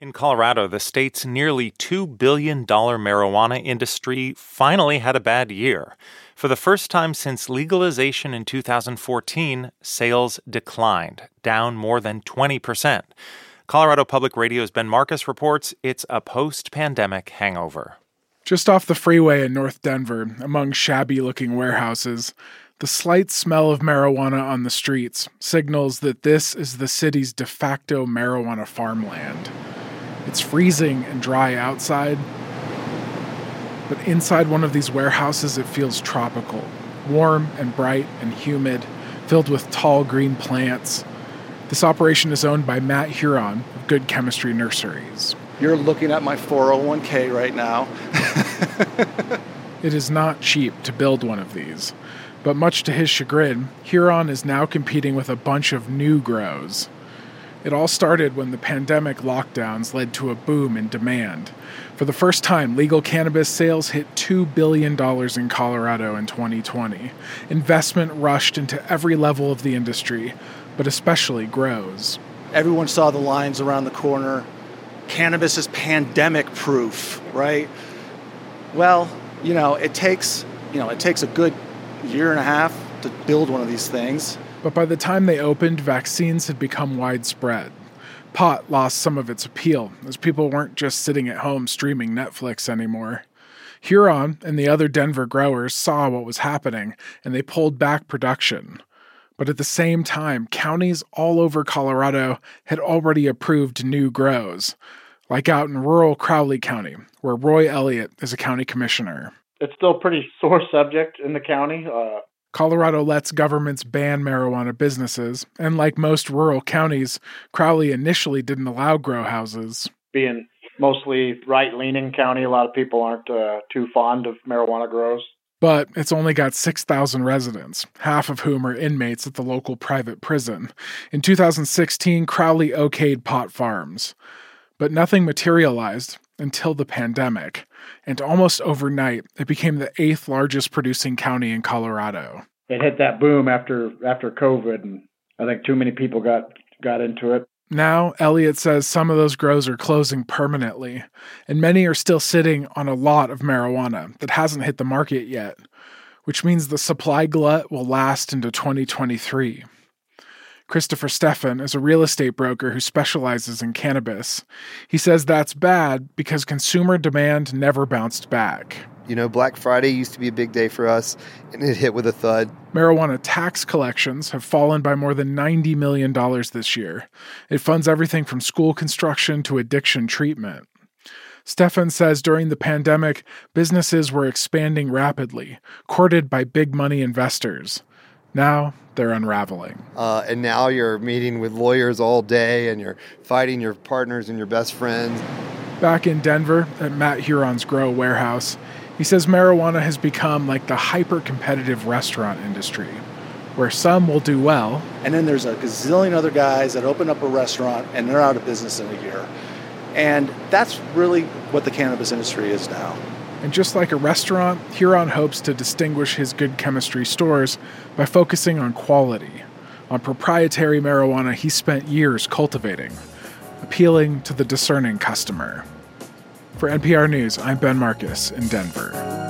In Colorado, the state's nearly $2 billion marijuana industry finally had a bad year. For the first time since legalization in 2014, sales declined, down more than 20%. Colorado Public Radio's Ben Marcus reports it's a post-pandemic hangover. Just off the freeway in North Denver, among shabby-looking warehouses, the slight smell of marijuana on the streets signals that this is the city's de facto marijuana farmland. It's freezing and dry outside, but inside one of these warehouses it feels tropical, warm and bright and humid, filled with tall green plants. This operation is owned by Matt Huron of Good Chemistry Nurseries. You're looking at my 401k right now. It is not cheap to build one of these, but much to his chagrin, Huron is now competing with a bunch of new grows. It all started when the pandemic lockdowns led to a boom in demand. For the first time, legal cannabis sales hit $2 billion in Colorado in 2020. Investment rushed into every level of the industry, but especially grows. Everyone saw the lines around the corner. Cannabis is pandemic proof, right? Well, it takes a good year and a half to build one of these things. But by the time they opened, vaccines had become widespread. Pot lost some of its appeal, as people weren't just sitting at home streaming Netflix anymore. Huron and the other Denver growers saw what was happening, and they pulled back production. But at the same time, counties all over Colorado had already approved new grows, like out in rural Crowley County, where Roy Elliott is a county commissioner. It's still a pretty sore subject in the county. Colorado lets governments ban marijuana businesses, and like most rural counties, Crowley initially didn't allow grow houses. Being mostly right-leaning county, a lot of people aren't too fond of marijuana grows. But it's only got 6,000 residents, half of whom are inmates at the local private prison. In 2016, Crowley okayed pot farms. But nothing materialized until the pandemic. And almost overnight, it became the 8th largest producing county in Colorado. It hit that boom after COVID, and I think too many people got into it. Now, Elliott says some of those grows are closing permanently, and many are still sitting on a lot of marijuana that hasn't hit the market yet, which means the supply glut will last into 2023. Christopher Steffen is a real estate broker who specializes in cannabis. He says that's bad because consumer demand never bounced back. Black Friday used to be a big day for us, and it hit with a thud. Marijuana tax collections have fallen by more than $90 million this year. It funds everything from school construction to addiction treatment. Steffen says during the pandemic, businesses were expanding rapidly, courted by big money investors. Now they're unraveling. And now you're meeting with lawyers all day, and you're fighting your partners and your best friends. Back in Denver, at Matt Huron's grow warehouse, he says marijuana has become like the hyper-competitive restaurant industry, where some will do well. And then there's a gazillion other guys that open up a restaurant, and they're out of business in a year. And that's really what the cannabis industry is now. And just like a restaurant, Huron hopes to distinguish his Good Chemistry stores by focusing on quality, on proprietary marijuana he spent years cultivating, appealing to the discerning customer. For NPR News, I'm Ben Marcus in Denver.